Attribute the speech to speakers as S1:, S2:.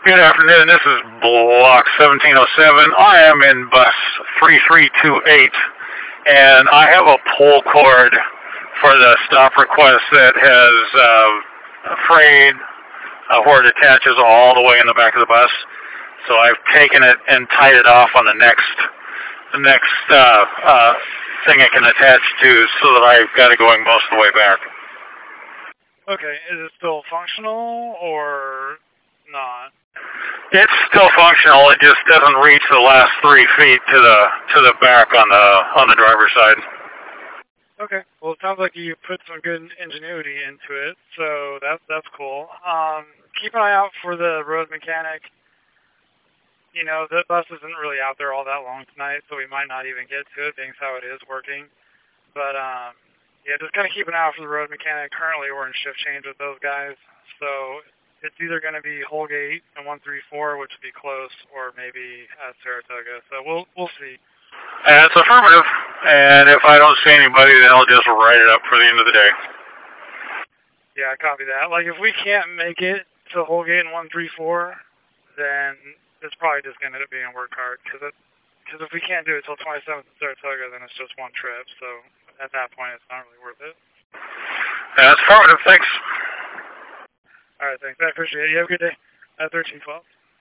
S1: Good afternoon. This is Block 1707. I am in bus 3328, and I have a pull cord for the stop request that has frayed where it attaches all the way in the back of the bus. So I've taken it and tied it off on the next thing it can attach to, so that I've got it going most of the way back.
S2: Okay, is it still functional or not?
S1: It's still functional. It just doesn't reach the last 3 feet to the back on the driver's side.
S2: Okay, well, it sounds like you put some good ingenuity into it, so that's cool. Keep an eye out for the road mechanic. You know, the bus isn't really out there all that long tonight, so we might not even get to it, being how it is working. But, yeah, just kind of keep an eye out for the road mechanic. Currently, we're in shift change with those guys, so it's either going to be Holgate and 134, which would be close, or maybe at Saratoga. So we'll see.
S1: That's affirmative. And if I don't see anybody, then I'll just write it up for the end of the day.
S2: Yeah, I copy that. Like, if we can't make it to Holgate and 134, then it's probably just going to end up being a work hard. Because if we can't do it till 27th in Saratoga, then it's just one trip. So at that point, it's not really worth it.
S1: That's affirmative. Thanks.
S2: All right, thanks. I appreciate it. You have a good day. 1312.